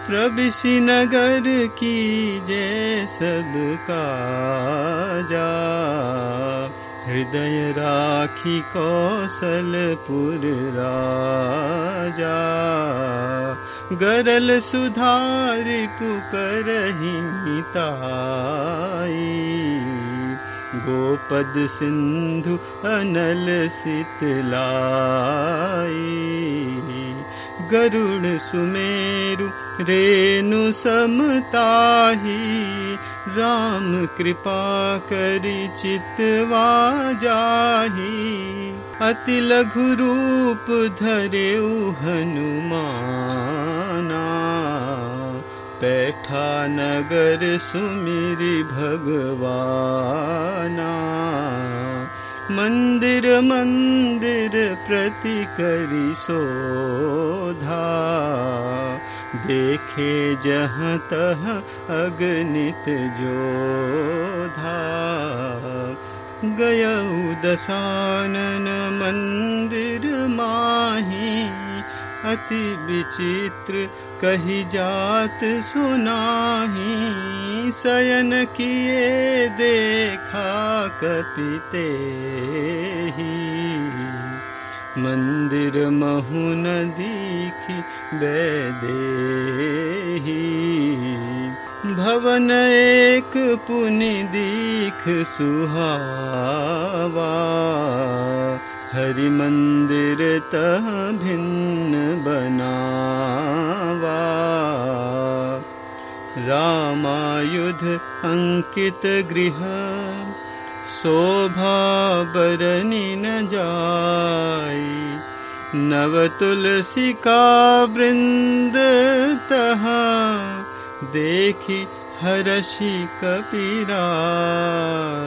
प्रविशि नगर कीजे सब काजा, हृदय राखी कौशलपुर राजा। गरल सुधारि पुकारहि ताई, गोपद सिंधु अनल शीतलाई। गरुड़ सुमेरु रेणु समताही, राम कृपा करि चितवा जाही। अति लघु रूप धरेउ हनुमाना, पैठा नगर सुमिरि भगवाना। मंदिर मंदिर प्रति करि सोधा, देखे जहाँ तहाँ अगणित जोधा। गयउ दशानन मंदिर माही, अति विचित्र कही जात सुनाही। शयन किए देखा कपितेहि, मंदिर महु न दीखि वैदेही। भवन एक पुनि दीख सुहावा, हरि मंदिर तह भिन्न बनावा। रामायुध अंकित गृह, शोभा बरनि न जाई। नव तुलसी का वृंद तहाँ, देखि हरषि कपिराई।